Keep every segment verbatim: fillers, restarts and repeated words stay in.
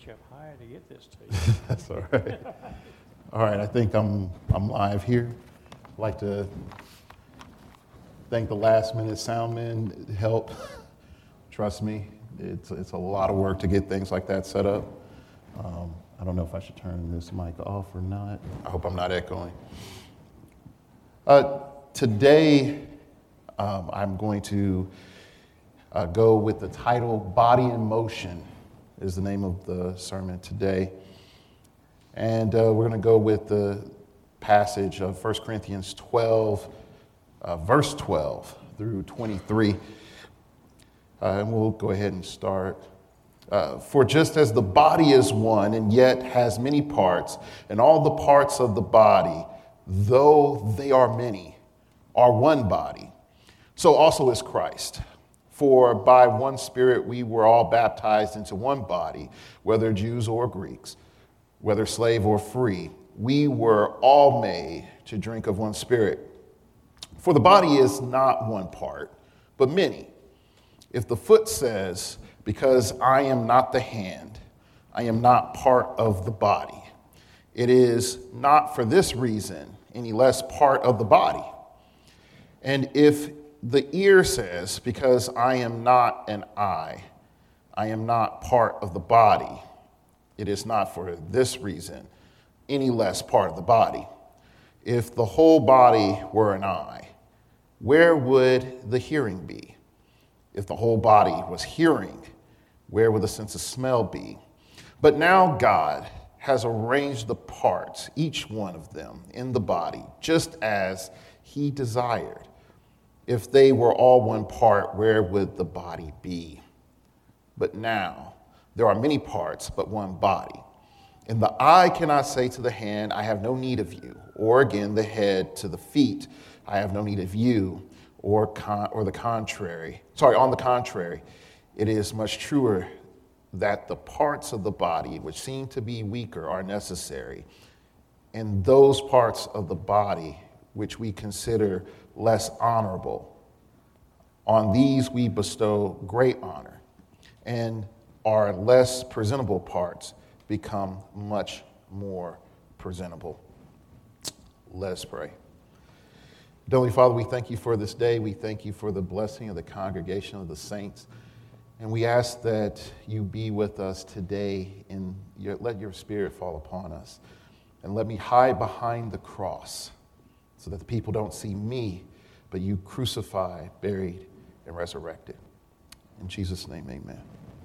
reach up high to get this to you. That's all right. All right, I think I'm I'm live here. I'd like to thank the last minute sound men help. Trust me, it's it's a lot of work to get things like that set up. Um, I don't know if I should turn this mic off or not. I hope I'm not echoing. Uh, today, um, I'm going to uh, go with the title "Body in Motion." Is the name of the sermon today. And uh, we're going to go with the passage of First Corinthians twelve, uh, verse twelve through twenty-three. Uh, and we'll go ahead and start. Uh, For just as the body is one and yet has many parts, and all the parts of the body, though they are many, are one body, so also is Christ. For by one Spirit we were all baptized into one body, whether Jews or Greeks, whether slave or free. We were all made to drink of one Spirit. For the body is not one part, but many. If the foot says, "Because I am not the hand, I am not part of the body," it is not for this reason any less part of the body. And if the ear says, "Because I am not an eye, I am not part of the body," it is not for this reason any less part of the body. If the whole body were an eye, where would the hearing be? If the whole body was hearing, where would the sense of smell be? But now God has arranged the parts, each one of them, in the body, just as he desired. If they were all one part, where would the body be? But now there are many parts, but one body. And the eye cannot say to the hand, "I have no need of you," or again the head to the feet, "I have no need of you," or con- or the contrary. Sorry, on the contrary, it is much truer that the parts of the body which seem to be weaker are necessary, and those parts of the body which we consider less honorable, on these we bestow great honor, and our less presentable parts become much more presentable. Let us pray. Heavenly Father, we thank you for this day. We thank you for the blessing of the congregation of the saints. And we ask that you be with us today and your, let your spirit fall upon us. And let me hide behind the cross so that the people don't see me, but you crucified, buried, and resurrected. In Jesus' name, amen.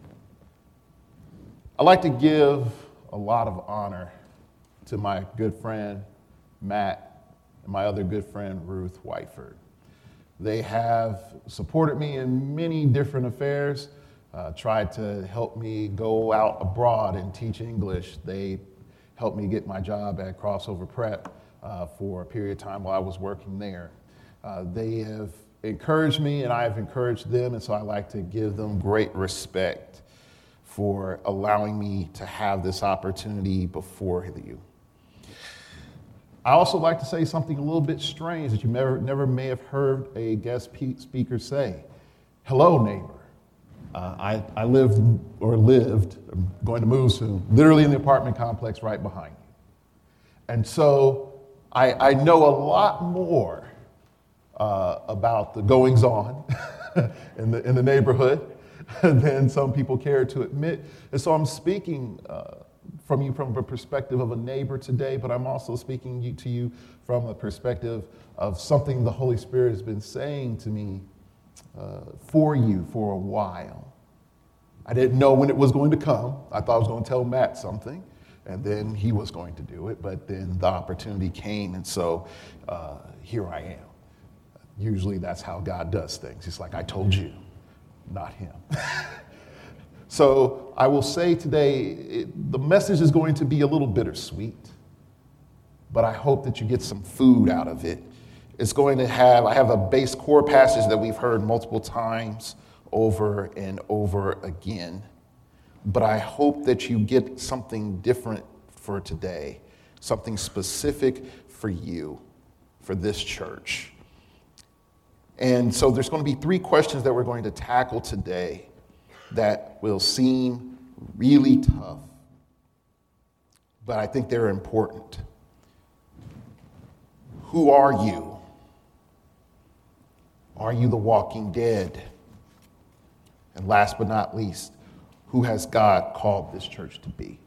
I like to give a lot of honor to my good friend, Matt, and my other good friend, Ruth Whiteford. They have supported me in many different affairs, uh, tried to help me go out abroad and teach English. They helped me get my job at Crossover Prep uh, for a period of time while I was working there. Uh, they have encouraged me and I have encouraged them, and so I like to give them great respect for allowing me to have this opportunity before you. I also like to say something a little bit strange that you never, never may have heard a guest speaker say. Hello, neighbor. Uh, I, I lived or lived, I'm going to move soon, literally in the apartment complex right behind you. And so I, I know a lot more uh, about the goings on in the in the neighborhood than some people care to admit. And so I'm speaking uh, from you from a perspective of a neighbor today, but I'm also speaking you, to you from a perspective of something the Holy Spirit has been saying to me uh, for you for a while. I didn't know when it was going to come. I thought I was going to tell Matt something, and then he was going to do it, but then the opportunity came, and so uh, here I am. Usually that's how God does things. He's like, I told you. Not him. So I will say today, it, the message is going to be a little bittersweet, but I hope that you get some food out of it. It's going to have, I have a base core passage that we've heard multiple times over and over again, but I hope that you get something different for today, something specific for you, for this church. And so there's going to be three questions that we're going to tackle today that will seem really tough, but I think they're important. Who are you? Are you the walking dead? And last but not least, who has God called this church to be?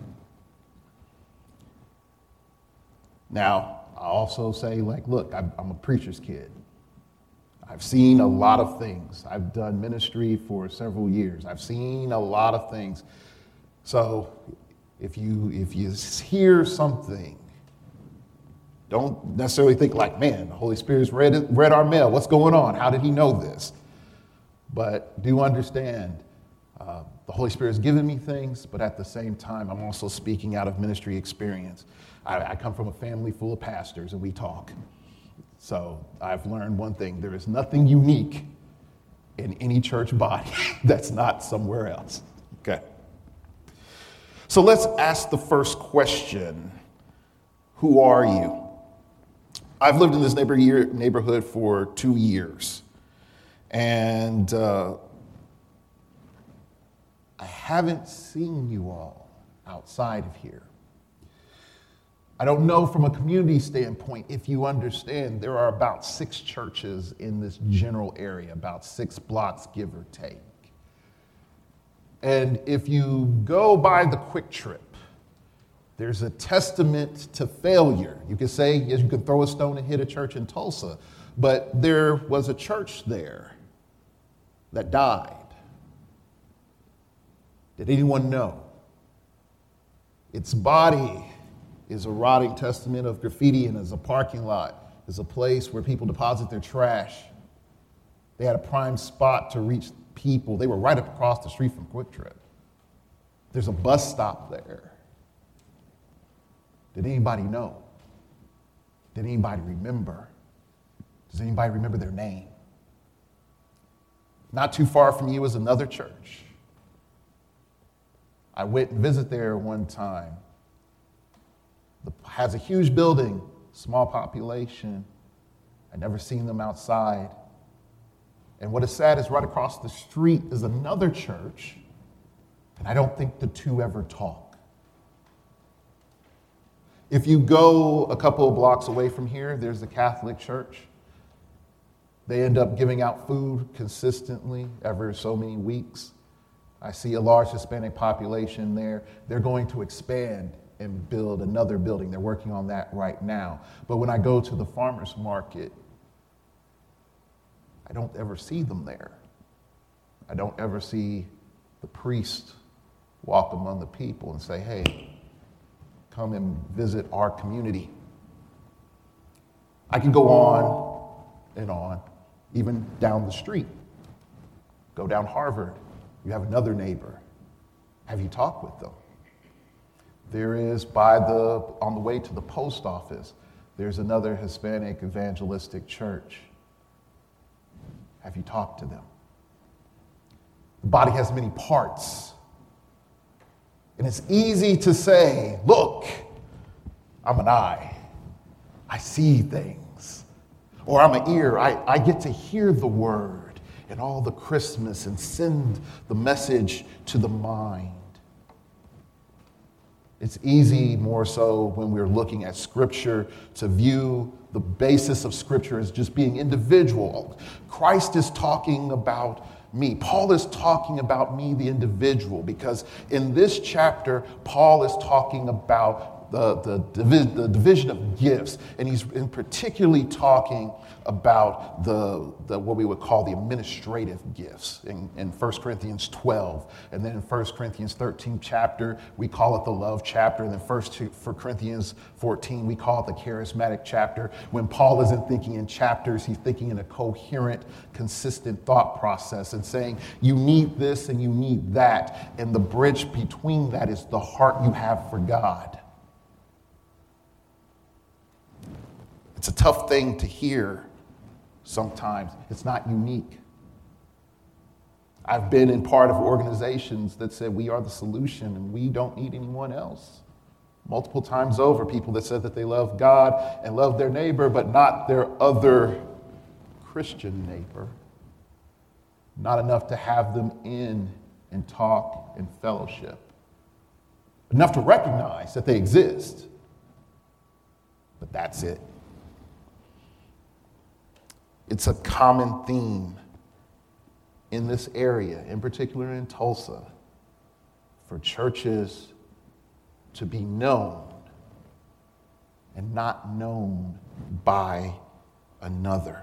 Now, I also say, like, look, I'm, I'm a preacher's kid. I've seen a lot of things. I've done ministry for several years. I've seen a lot of things. So if you if you hear something, don't necessarily think like, man, the Holy Spirit's read, it, read our mail. What's going on? How did he know this? But do understand, uh, the Holy Spirit has given me things, but at the same time, I'm also speaking out of ministry experience. I, I come from a family full of pastors, and we talk. So I've learned one thing. There is nothing unique in any church body that's not somewhere else. Okay. So let's ask the first question. Who are you? I've lived in this neighbor year, neighborhood for two years. And uh, I haven't seen you all outside of here. I don't know from a community standpoint if you understand there are about six churches in this general area, about six blocks, give or take. And if you go by the Quick Trip, there's a testament to failure. You could say, yes, you could throw a stone and hit a church in Tulsa, but there was a church there that died. Did anyone know? Its body is a rotting testament of graffiti, and as a parking lot, is a place where people deposit their trash. They had a prime spot to reach people. They were right up across the street from Quick Trip. There's a bus stop there. Did anybody know? Did anybody remember? Does anybody remember their name? Not too far from you is another church. I went and visited there one time. It has a huge building, small population. I'd never seen them outside. And what is sad is right across the street is another church, and I don't think the two ever talk. If you go a couple of blocks away from here, there's the Catholic Church. They end up giving out food consistently every so many weeks. I see a large Hispanic population there. They're going to expand and build another building. They're working on that right now. But when I go to the farmer's market, I don't ever see them there. I don't ever see the priest walk among the people and say, hey, come and visit our community. I can go on and on, even down the street. Go down Harvard. You have another neighbor. Have you talked with them? There is by the, on the way to the post office, there's another Hispanic evangelistic church. Have you talked to them? The body has many parts. And it's easy to say, look, I'm an eye. I see things. Or I'm an ear. I, I get to hear the word and all the Christmas and send the message to the mind. It's easy, more so when we're looking at Scripture, to view the basis of Scripture as just being individual. Christ is talking about me. Paul is talking about me, the individual, because in this chapter, Paul is talking about the, the, divi- the division of gifts, and he's in particularly talking about the, the what we would call the administrative gifts in, in First Corinthians twelve. And then in First Corinthians thirteen chapter, we call it the love chapter. And then First Corinthians fourteen, we call it the charismatic chapter. When Paul isn't thinking in chapters, he's thinking in a coherent, consistent thought process and saying, you need this and you need that. And the bridge between that is the heart you have for God. It's a tough thing to hear sometimes. It's not unique. I've been in part of organizations that said we are the solution and we don't need anyone else. Multiple times over, people that said that they love God and love their neighbor, but not their other Christian neighbor. Not enough to have them in and talk and fellowship. enough to recognize that they exist. But that's it. It's a common theme in this area, in particular in Tulsa, for churches to be known and not known by another.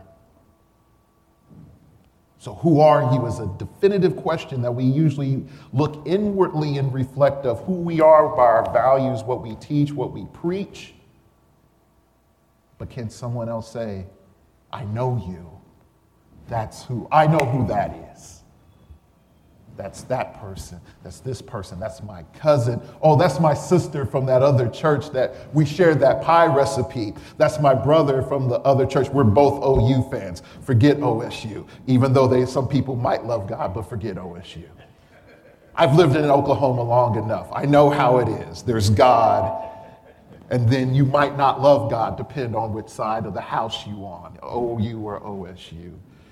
So who are you is a definitive question that we usually look inwardly and reflect of who we are by our values, what we teach, what we preach. But can someone else say, I know you. That's who, I know who that is. That's that person. That's this person. That's my cousin. Oh, that's my sister from that other church that we shared that pie recipe. That's my brother from the other church. We're both O U fans. Forget O S U, even though they, some people might love God, but forget O S U. I've lived in Oklahoma long enough. I know how it is. There's God, and then you might not love God, depend on which side of the house you on, O U or O S U.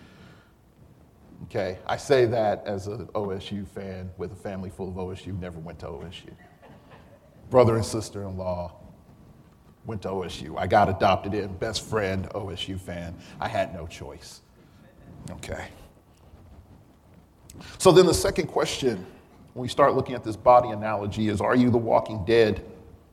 Okay, I say that as an O S U fan with a family full of O S U, never went to O S U. Brother and sister-in-law went to O S U. I got adopted in, best friend, O S U fan. I had no choice. Okay. So then the second question, when we start looking at this body analogy, is, are you the walking dead?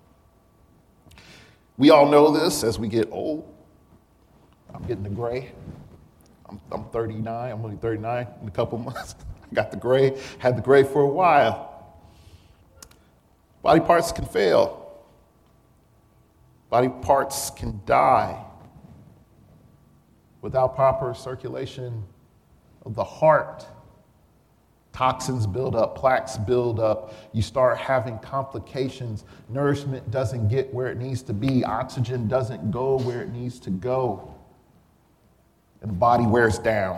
We all know this as we get old. I'm getting the gray. I'm, I'm thirty-nine, I'm only thirty-nine in a couple months. I got the gray, had the gray for a while. Body parts can fail. Body parts can die. Without proper circulation of the heart, toxins build up, plaques build up, you start having complications. Nourishment doesn't get where it needs to be. Oxygen doesn't go where it needs to go. And the body wears down.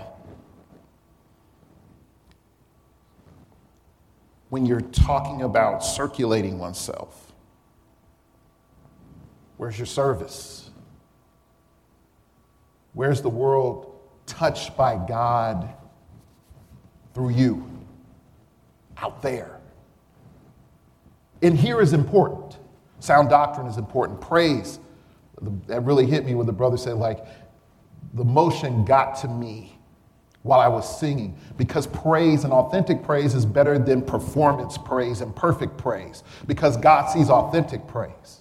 When you're talking about circulating oneself, where's your service? Where's the world touched by God through you? Out there. In here is important. Sound doctrine is important. Praise. That really hit me when the brother said, like, the motion got to me while I was singing, because praise and authentic praise is better than performance praise and perfect praise, because God sees authentic praise.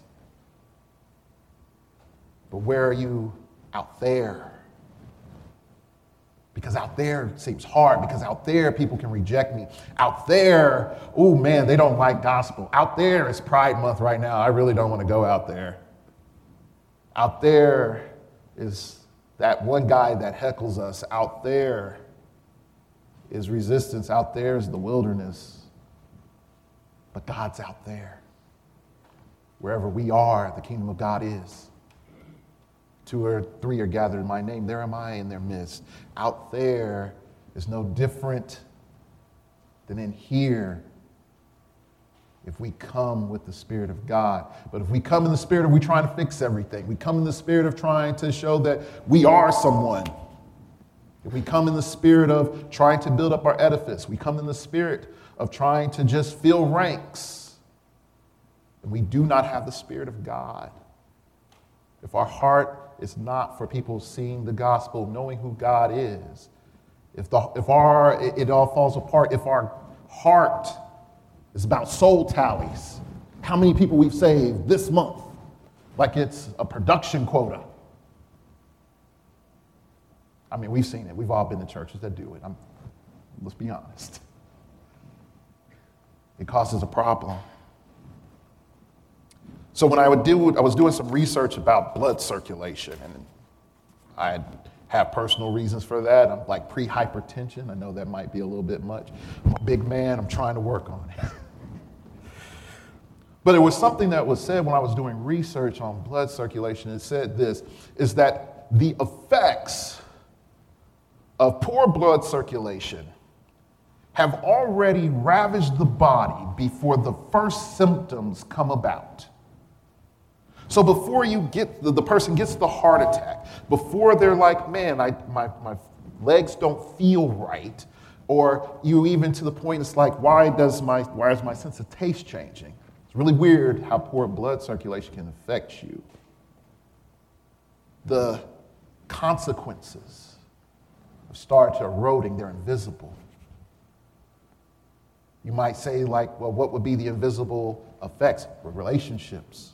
But where are you out there? Because out there seems hard, because out there people can reject me. Out there, oh man, they don't like gospel. Out there is Pride Month right now. I really don't want to go out there. Out there is that one guy that heckles us. Out there is resistance. Out there is the wilderness. But God's out there. Wherever we are, the kingdom of God is. Two or three are gathered in my name, there am I in their midst. Out there is no different than in here if we come with the Spirit of God. But if we come in the spirit of we trying to fix everything, we come in the spirit of trying to show that we are someone. If we come in the spirit of trying to build up our edifice, we come in the spirit of trying to just fill ranks, and we do not have the Spirit of God. If our heart is not for people seeing the gospel, knowing who God is, if the if our it, it all falls apart, if our heart is about soul tallies, how many people we've saved this month, like it's a production quota. I mean, we've seen it. We've all been to churches that do it. I'm, let's be honest. It causes a problem. So when I would do, I was doing some research about blood circulation, and I have personal reasons for that. I'm like pre-hypertension. I know that might be a little bit much. I'm a big man. I'm trying to work on it. But it was something that was said when I was doing research on blood circulation. It said this, is that the effects of poor blood circulation have already ravaged the body before the first symptoms come about. So before you get, the, the person gets the heart attack, before they're like, man, I, my, my legs don't feel right, or you even to the point it's like, why does my, why is my sense of taste changing? It's really weird how poor blood circulation can affect you. The consequences of start eroding, they're invisible. You might say, like, well, what would be the invisible effects? Relationships.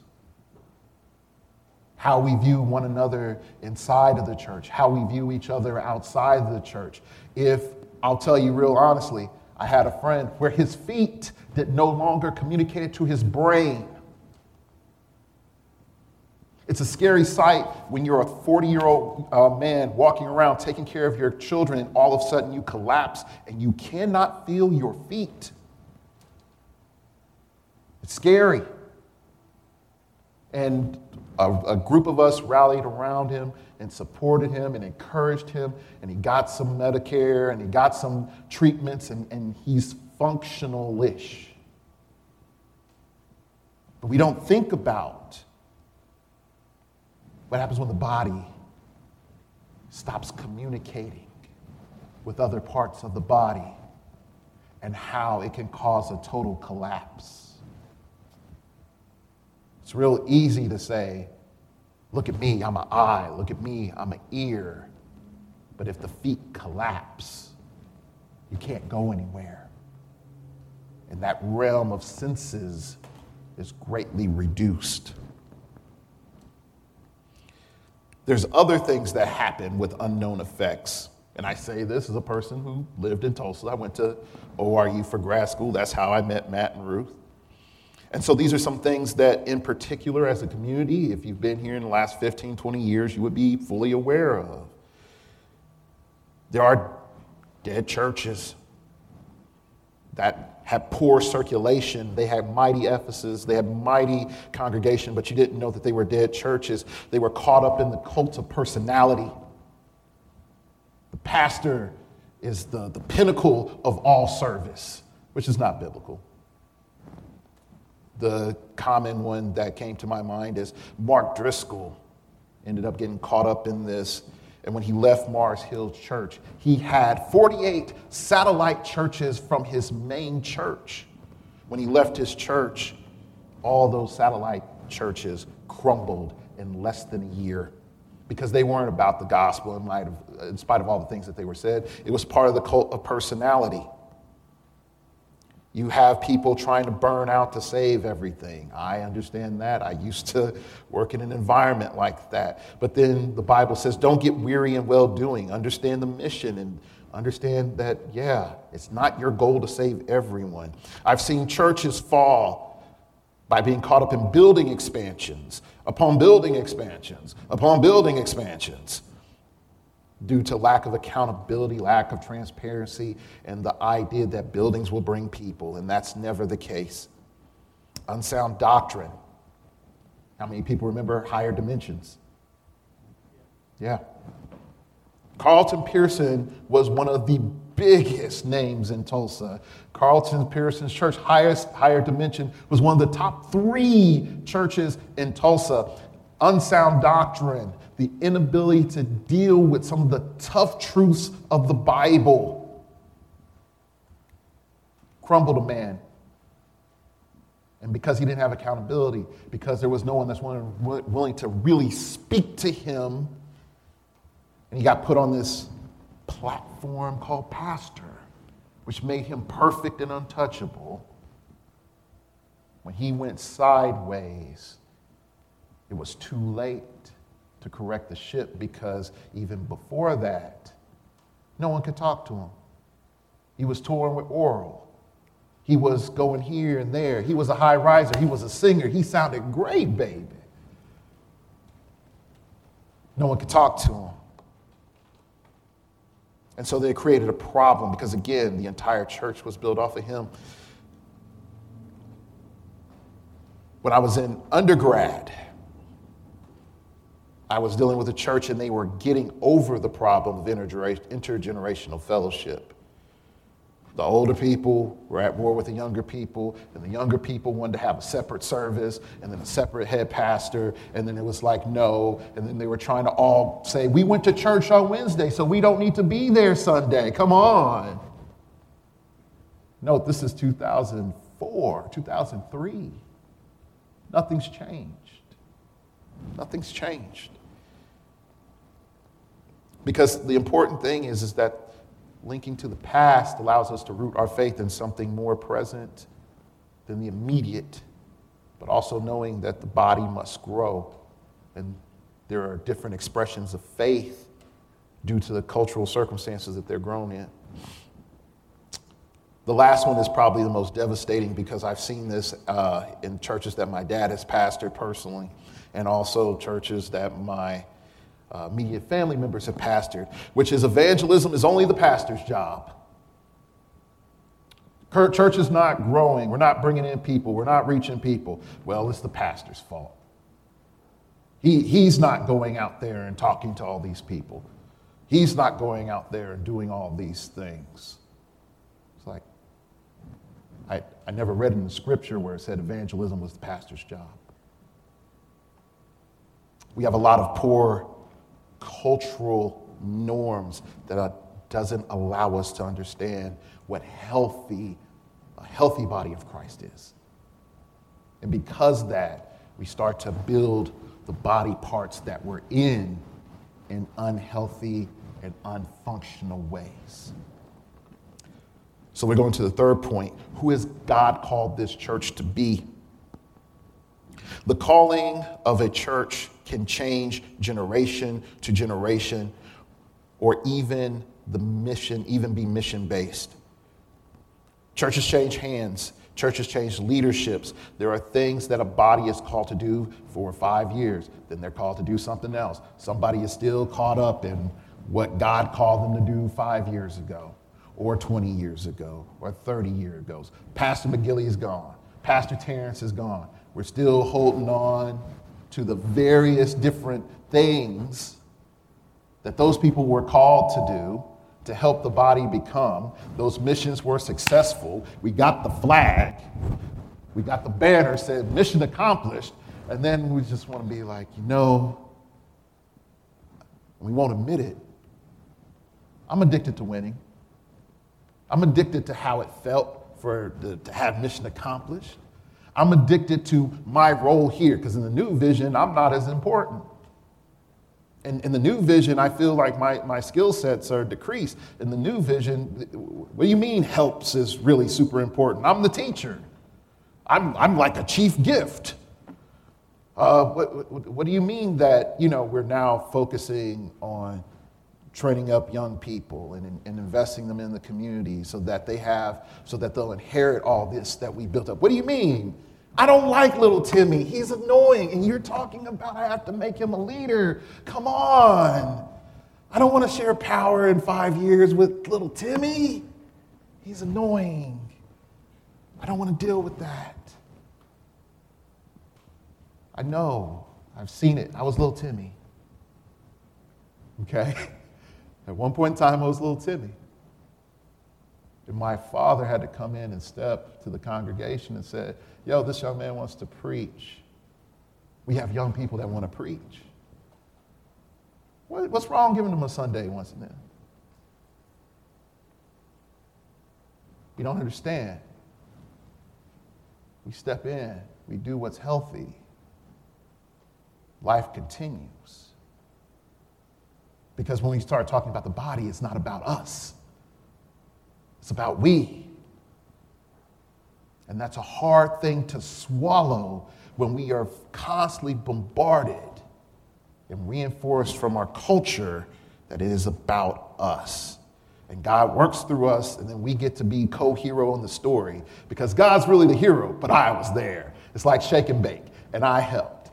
How we view one another inside of the church, how we view each other outside of the church. If, I'll tell you real honestly, I had a friend where his feet that no longer communicated to his brain. It's a scary sight when you're a forty-year-old uh, man walking around taking care of your children and all of a sudden you collapse and you cannot feel your feet. It's scary. And a, a group of us rallied around him and supported him and encouraged him, and he got some Medicare and he got some treatments, and, and he's functional-ish. But we don't think about what happens when the body stops communicating with other parts of the body and how it can cause a total collapse. It's real easy to say, look at me, I'm an eye. Look at me, I'm an ear. But if the feet collapse, you can't go anywhere. And that realm of senses is greatly reduced. There's other things that happen with unknown effects. And I say this as a person who lived in Tulsa. I went to O R U for grad school. That's how I met Matt and Ruth. And so these are some things that, in particular, as a community, if you've been here in the last fifteen, twenty years, you would be fully aware of. There are dead churches that had poor circulation. They had mighty Ephesus. They had mighty congregation, but you didn't know that they were dead churches. They were caught up in the cult of personality. The pastor is the, the pinnacle of all service, which is not biblical. The common one that came to my mind is Mark Driscoll ended up getting caught up in this. And when he left Mars Hill Church, he had forty-eight satellite churches from his main church. When he left his church, all those satellite churches crumbled in less than a year because they weren't about the gospel in, light of, in spite of all the things that they were said. It was part of the cult of personality. You have people trying to burn out to save everything. I understand that. I used to work in an environment like that. But then the Bible says, don't get weary in well-doing. Understand the mission and understand that, yeah, it's not your goal to save everyone. I've seen churches fall by being caught up in building expansions, upon building expansions, upon building expansions, due to lack of accountability, lack of transparency, and the idea that buildings will bring people, and that's never the case. Unsound doctrine. How many people remember Higher Dimensions? Yeah. Carlton Pearson was one of the biggest names in Tulsa. Carlton Pearson's church, highest, Higher Dimension, was one of the top three churches in Tulsa. Unsound doctrine. The inability to deal with some of the tough truths of the Bible crumbled a man. And because he didn't have accountability, because there was no one that's willing to really speak to him, and he got put on this platform called pastor, which made him perfect and untouchable. When he went sideways, it was too late to correct the ship, because even before that, no one could talk to him. He was touring with Oral. He was going here and there. He was a high riser. He was a singer. He sounded great, baby. No one could talk to him. And so they created a problem because, again, the entire church was built off of him. When I was in undergrad, I was dealing with a church, and they were getting over the problem of intergener- intergenerational fellowship. The older people were at war with the younger people, and the younger people wanted to have a separate service and then a separate head pastor, and then it was like, no, and then they were trying to all say, we went to church on Wednesday, so we don't need to be there Sunday. Come on. Note, this is two thousand four, two thousand three. Nothing's changed. Nothing's changed. Because the important thing is, is that linking to the past allows us to root our faith in something more present than the immediate, but also knowing that the body must grow. And there are different expressions of faith due to the cultural circumstances that they're grown in. The last one is probably the most devastating because I've seen this uh, in churches that my dad has pastored personally, and also churches that my uh, immediate family members have pastored, which is evangelism is only the pastor's job. Church is not growing. We're not bringing in people. We're not reaching people. Well, it's the pastor's fault. He, he's not going out there and talking to all these people. He's not going out there and doing all these things. It's like, I, I never read in the scripture where it said evangelism was the pastor's job. We have a lot of poor cultural norms that are, doesn't allow us to understand what healthy, a healthy body of Christ is. And because of that, we start to build the body parts that we're in in unhealthy and unfunctional ways. So we're going to the third point. Who has God called this church to be? The calling of a church can change generation to generation, or even the mission, even be mission-based. Churches change hands. Churches change leaderships. There are things that a body is called to do for five years. Then they're called to do something else. Somebody is still caught up in what God called them to do five years ago, or twenty years ago, or thirty years ago. Pastor McGilly is gone. Pastor Terrence is gone. We're still holding on to the various different things that those people were called to do to help the body become. Those missions were successful. We got the flag. We got the banner said mission accomplished. And then we just want to be like, you know, we won't admit it. I'm addicted to winning. I'm addicted to how it felt for the, to have mission accomplished. I'm addicted to my role here, because in the new vision, I'm not as important. And in the new vision, I feel like my, my skill sets are decreased. In the new vision, what do you mean helps is really super important? I'm the teacher. I'm, I'm like a chief gift. Uh, what, what, what do you mean that, you know, we're now focusing on training up young people and, and investing them in the community so that they have, so that they'll inherit all this that we built up? What do you mean? I don't like little Timmy. He's annoying. And you're talking about I have to make him a leader. Come on. I don't want to share power in five years with little Timmy. He's annoying. I don't want to deal with that. I know. I've seen it. I was little Timmy. Okay? At one point in time, I was little Timmy. And my father had to come in and step to the congregation and say, yo, this young man wants to preach. We have young people that want to preach. What, what's wrong giving them a Sunday once in a while? We don't understand. We step in. We do what's healthy. Life continues. Because when we start talking about the body, it's not about us. It's about we. And that's a hard thing to swallow when we are constantly bombarded and reinforced from our culture that it is about us. And God works through us, and then we get to be co-hero in the story because God's really the hero, but I was there. It's like shake and bake, and I helped.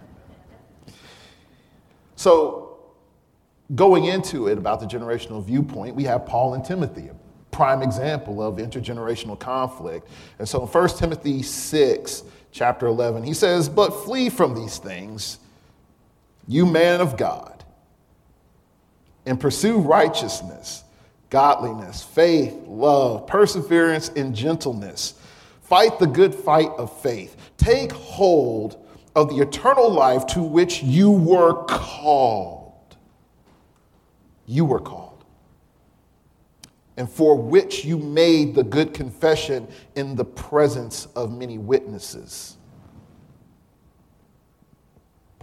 So going into it about the generational viewpoint, we have Paul and Timothy, a prime example of intergenerational conflict. And so in First Timothy six, chapter eleven, he says, but flee from these things, you man of God, and pursue righteousness, godliness, faith, love, perseverance, and gentleness. Fight the good fight of faith. Take hold of the eternal life to which you were called. You were called. And for which you made the good confession in the presence of many witnesses.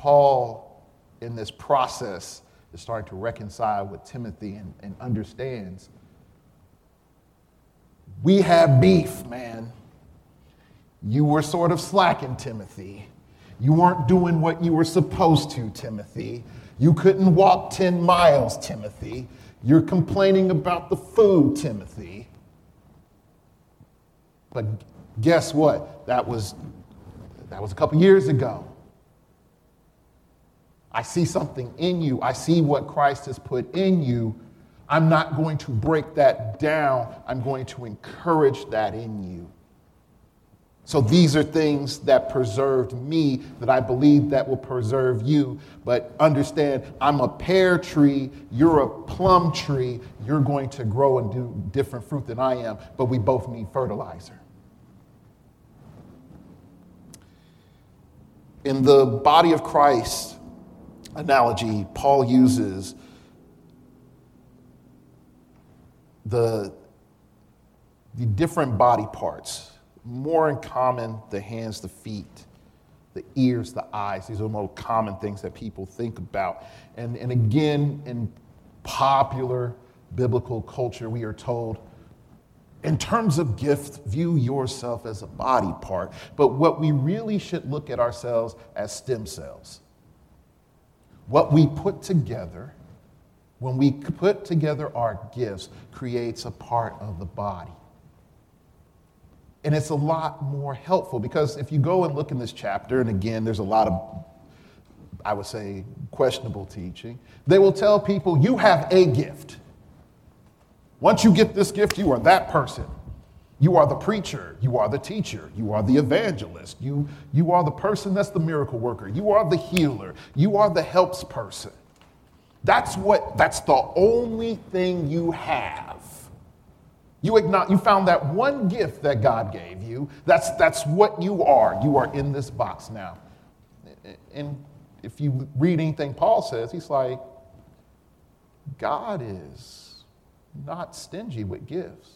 Paul, in this process, is starting to reconcile with Timothy and, and understands, we have beef, man. You were sort of slacking, Timothy. You weren't doing what you were supposed to, Timothy. You couldn't walk ten miles, Timothy. You're complaining about the food, Timothy. But guess what? That was, that was a couple years ago. I see something in you. I see what Christ has put in you. I'm not going to break that down. I'm going to encourage that in you. So these are things that preserved me that I believe that will preserve you. But understand, I'm a pear tree, you're a plum tree. You're going to grow and do different fruit than I am, but we both need fertilizer. In the body of Christ analogy, Paul uses the, the different body parts. More in common, the hands, the feet, the ears, the eyes. These are the more common things that people think about. And, and again, in popular biblical culture, we are told, in terms of gift, view yourself as a body part. But what we really should look at ourselves as stem cells. What we put together, when we put together our gifts, creates a part of the body. And it's a lot more helpful because if you go and look in this chapter, and again, there's a lot of, I would say, questionable teaching, they will tell people, you have a gift. Once you get this gift, you are that person. You are the preacher. You are the teacher. You are the evangelist. You, you are the person that's the miracle worker. You are the healer. You are the helps person. That's what, that's the only thing you have. You, igno- you found that one gift that God gave you. That's, that's what you are. You are in this box now. And if you read anything Paul says, he's like, God is not stingy with gifts.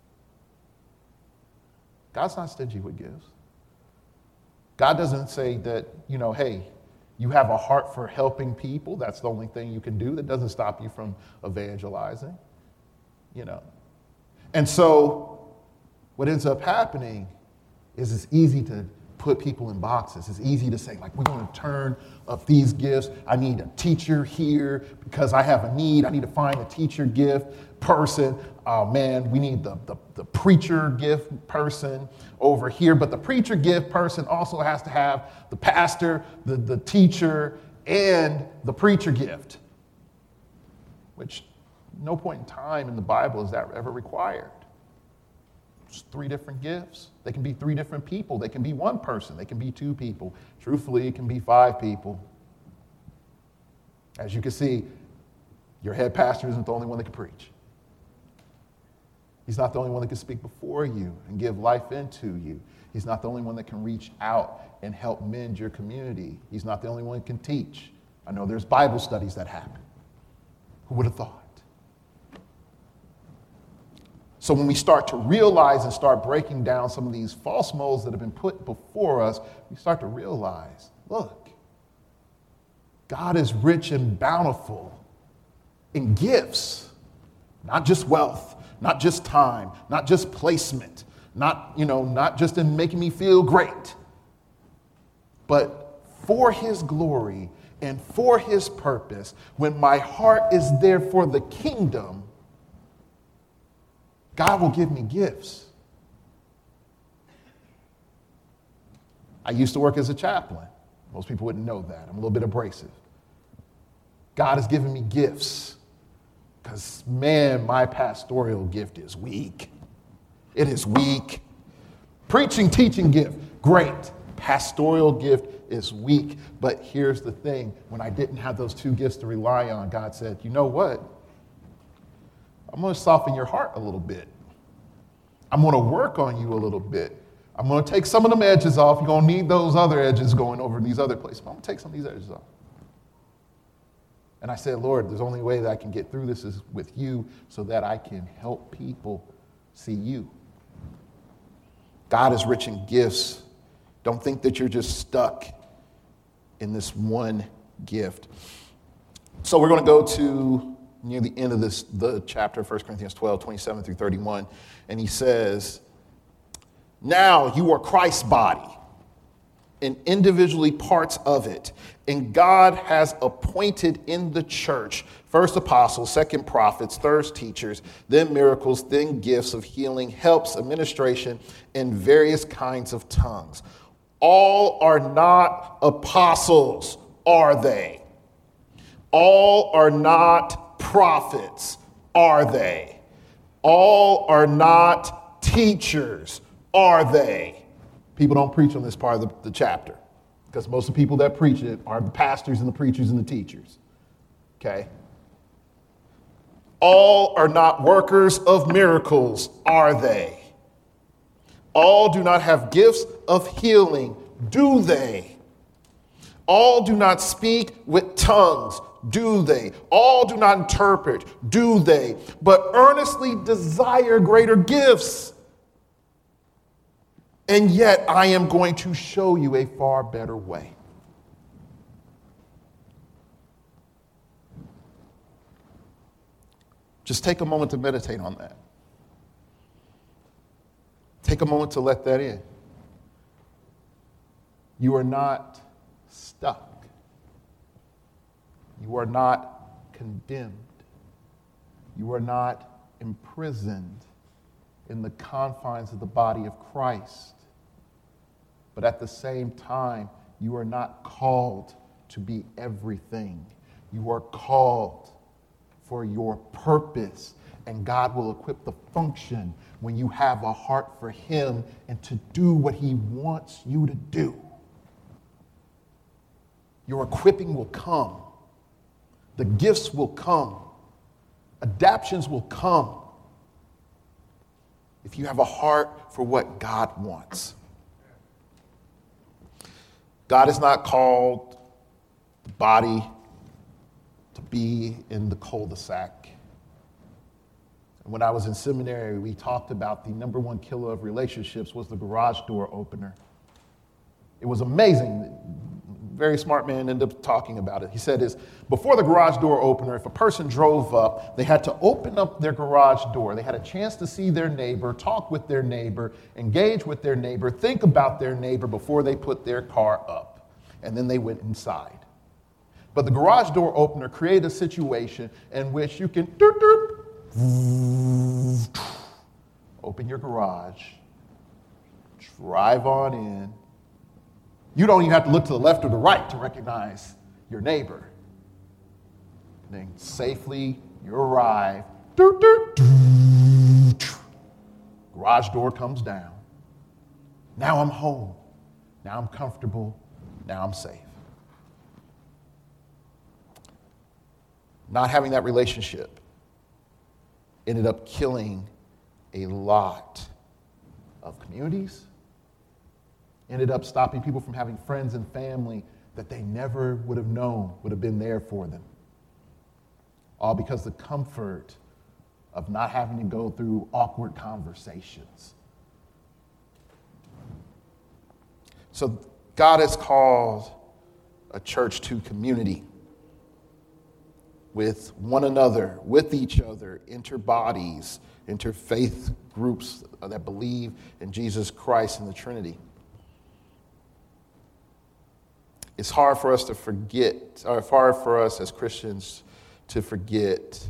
God's not stingy with gifts. God doesn't say that, you know, hey, you have a heart for helping people. That's the only thing you can do. That doesn't stop you from evangelizing, you know. And so what ends up happening is it's easy to put people in boxes. It's easy to say, like, we're going to turn up these gifts. I need a teacher here because I have a need. I need to find a teacher gift person. Oh, man, we need the, the, the preacher gift person over here. But the preacher gift person also has to have the pastor, the, the teacher, and the preacher gift, which no point in time in the Bible is that ever required. It's three different gifts. They can be three different people. They can be one person. They can be two people. Truthfully, it can be five people. As you can see, your head pastor isn't the only one that can preach. He's not the only one that can speak before you and give life into you. He's not the only one that can reach out and help mend your community. He's not the only one that can teach. I know there's Bible studies that happen. Who would have thought? So when we start to realize and start breaking down some of these false molds that have been put before us, we start to realize, look, God is rich and bountiful in gifts, not just wealth, not just time, not just placement, not, you know, not just in making me feel great, but for his glory and for his purpose. When my heart is there for the kingdom, God will give me gifts. I used to work as a chaplain. Most people wouldn't know that. I'm a little bit abrasive. God has given me gifts because, man, my pastoral gift is weak. It is weak. Preaching, teaching gift, great. Pastoral gift is weak. But here's the thing. When I didn't have those two gifts to rely on, God said, you know what? I'm going to soften your heart a little bit. I'm going to work on you a little bit. I'm going to take some of them edges off. You're going to need those other edges going over these other places. But I'm going to take some of these edges off. And I said, Lord, there's only way that I can get through this is with you so that I can help people see you. God is rich in gifts. Don't think that you're just stuck in this one gift. So we're going to go to near the end of this the chapter, First Corinthians twelve, twenty-seven through thirty-one, and he says, "Now you are Christ's body, and individually parts of it. And God has appointed in the church first apostles, second prophets, third teachers, then miracles, then gifts of healing, helps, administration, and various kinds of tongues. All are not apostles, are they? All are not prophets, are they? All are not teachers, are they?" People don't preach on this part of the, the chapter because most of the people that preach it are the pastors and the preachers and the teachers. Okay? All are not workers of miracles, are they? All do not have gifts of healing, do they? All do not speak with tongues, do they? All do not interpret, do they? But earnestly desire greater gifts. And yet I am going to show you a far better way. Just take a moment to meditate on that. Take a moment to let that in. You are not stuck. You are not condemned. You are not imprisoned in the confines of the body of Christ. But at the same time, you are not called to be everything. You are called for your purpose, and God will equip the function when you have a heart for him and to do what he wants you to do. Your equipping will come. The gifts will come. Adaptions will come if you have a heart for what God wants. God has not called the body to be in the cul-de-sac. And when I was in seminary, we talked about the number one killer of relationships was the garage door opener. It was amazing. Very smart man ended up talking about it. He said is, before the garage door opener, if a person drove up, they had to open up their garage door. They had a chance to see their neighbor, talk with their neighbor, engage with their neighbor, think about their neighbor before they put their car up. And then they went inside. But the garage door opener created a situation in which you can doop, doop, open your garage, drive on in. You don't even have to look to the left or the right to recognize your neighbor. And then safely you arrive. Doot, doot, doot. Garage door comes down. Now I'm home. Now I'm comfortable. Now I'm safe. Not having that relationship ended up killing a lot of communities. Ended up stopping people from having friends and family that they never would have known would have been there for them. All because the comfort of not having to go through awkward conversations. So God has called a church to community with one another, with each other, inter-bodies, interfaith groups that believe in Jesus Christ and the Trinity. It's hard for us to forget, or hard for us as Christians to forget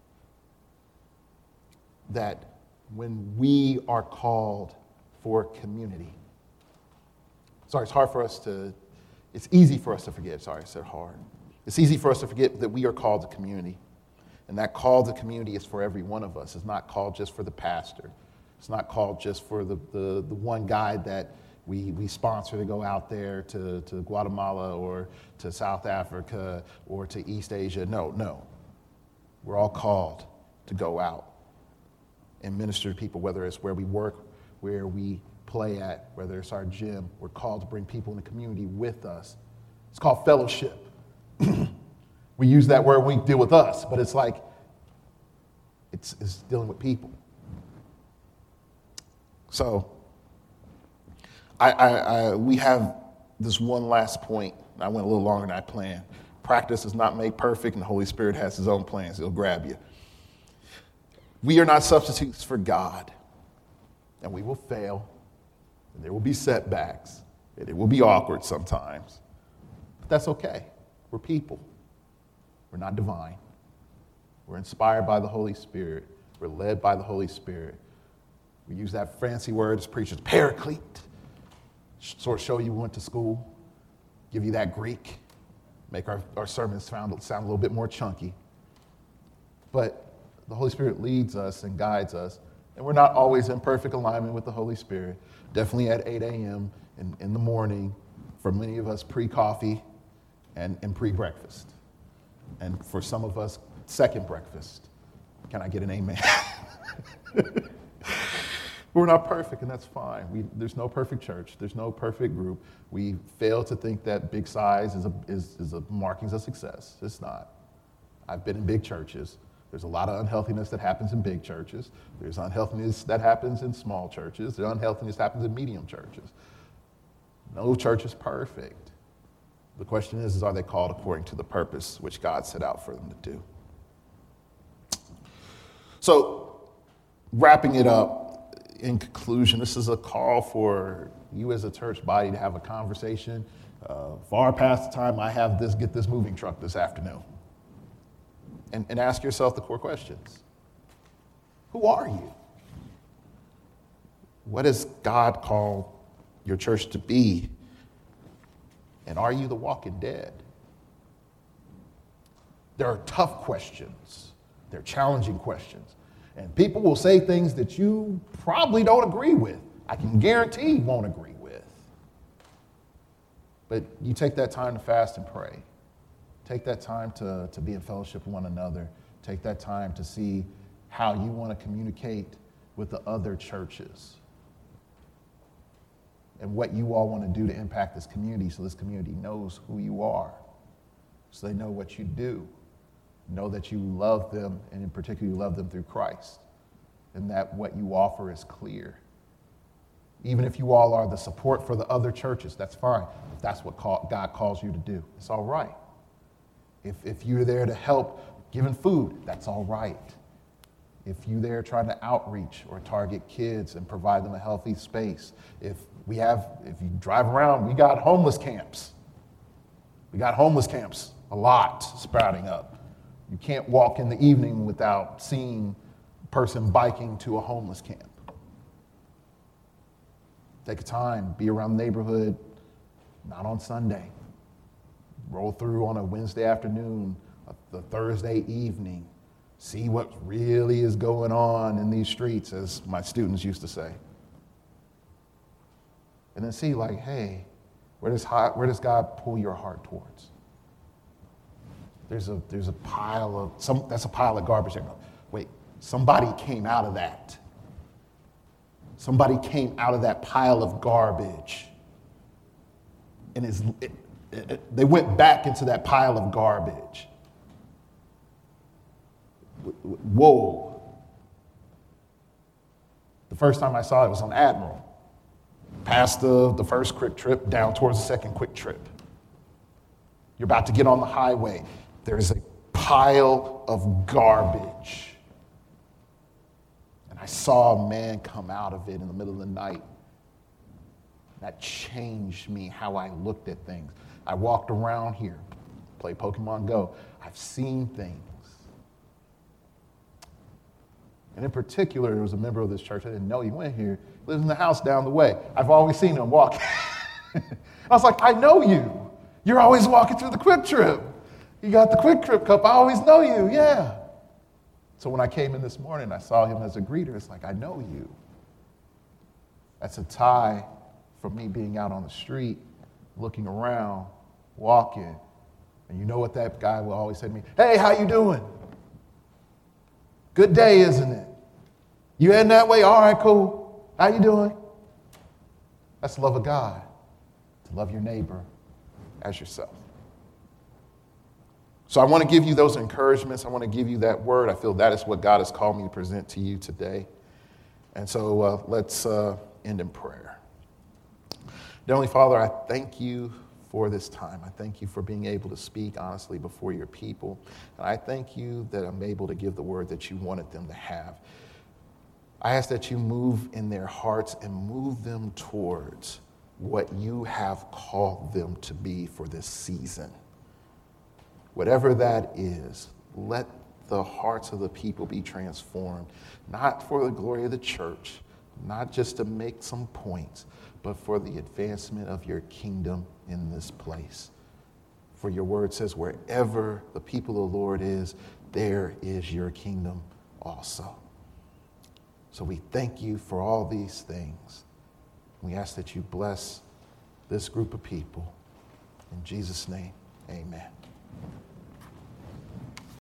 that when we are called for community, sorry, it's hard for us to, it's easy for us to forget, sorry, I said hard. It's easy for us to forget that we are called to community. And that call to community is for every one of us. It's not called just for the pastor. It's not called just for the, the, the one guy that we, we sponsor to go out there to, to Guatemala or to South Africa or to East Asia. No, no. We're all called to go out and minister to people, whether it's where we work, where we play at, whether it's our gym. We're called to bring people in the community with us. It's called fellowship. We use that word when we deal with us, but it's like, it's, it's dealing with people. So, I, I, I, we have this one last point I went a little longer than I planned. Practice does not make perfect, and the Holy Spirit has his own plans. He'll grab you. We are not substitutes for God, and we will fail, and there will be setbacks, and it will be awkward sometimes. But that's okay. We're people. We're not divine. We're inspired by the Holy Spirit. We're led by the Holy Spirit. We use that fancy word as preachers, paraclete. Sort of show you we went to school, give you that Greek, make our, our sermons sound, sound a little bit more chunky. But the Holy Spirit leads us and guides us, and we're not always in perfect alignment with the Holy Spirit. Definitely at eight a.m. in, in the morning, for many of us pre-coffee and, and pre-breakfast. And for some of us, second breakfast. Can I get an amen? We're not perfect, and that's fine. We, there's no perfect church. There's no perfect group. We fail to think that big size is a, is, is a markings of success. It's not. I've been in big churches. There's a lot of unhealthiness that happens in big churches. There's unhealthiness that happens in small churches. There's unhealthiness that happens in medium churches. No church is perfect. The question is, is, are they called according to the purpose which God set out for them to do? So, wrapping it up, in conclusion, this is a call for you as a church body to have a conversation uh, far past the time I have this, get this moving truck this afternoon. And, and ask yourself the core questions. Who are you? What has God called your church to be? And are you the walking dead? There are tough questions. They're challenging questions. And people will say things that you probably don't agree with. I can guarantee you won't agree with. But you take that time to fast and pray. Take that time to, to be in fellowship with one another. Take that time to see how you want to communicate with the other churches and what you all want to do to impact this community so this community knows who you are, so they know what you do. Know that you love them, and in particular, you love them through Christ, and that what you offer is clear. Even if you all are the support for the other churches, that's fine. If that's what call, God calls you to do, it's all right. If, if you're there to help giving food, that's all right. If you're there trying to outreach or target kids and provide them a healthy space, if we have, if you drive around, we got homeless camps. We got homeless camps, a lot sprouting up. You can't walk in the evening without seeing a person biking to a homeless camp. Take a time, be around the neighborhood, not on Sunday. Roll through on a Wednesday afternoon, the Thursday evening. See what really is going on in these streets, as my students used to say. And then see, like, hey, where does, where does God pull your heart towards? There's a, there's a pile of, some, that's a pile of garbage there. Wait, somebody came out of that. Somebody came out of that pile of garbage. And it's, it, it, it, they went back into that pile of garbage. Whoa. The first time I saw it was on Admiral. Past the, the first quick trip, down towards the second quick trip. You're about to get on the highway. There's a pile of garbage. And I saw a man come out of it in the middle of the night. That changed me, how I looked at things. I walked around here, played Pokemon Go. I've seen things. And in particular, there was a member of this church, I didn't know he went here, lives in the house down the way. I've always seen him walk. I was like, I know you. You're always walking through the Quick Trip. You got the Quick Trip cup. I always know you, yeah. So when I came in this morning, I saw him as a greeter. It's like, I know you. That's a tie from me being out on the street, looking around, walking. And you know what that guy will always say to me? Hey, how you doing? Good day, isn't it? You heading that way? All right, cool. How you doing? That's the love of God, to love your neighbor as yourself. So I want to give you those encouragements. I want to give you that word. I feel that is what God has called me to present to you today. And so uh, let's uh, end in prayer. Dear Heavenly Father, I thank you for this time. I thank you for being able to speak honestly before your people. And I thank you that I'm able to give the word that you wanted them to have. I ask that you move in their hearts and move them towards what you have called them to be for this season. Whatever that is, let the hearts of the people be transformed, not for the glory of the church, not just to make some points, but for the advancement of your kingdom in this place. For your word says, wherever the people of the Lord is, there is your kingdom also. So we thank you for all these things. We ask that you bless this group of people. In Jesus' name, amen.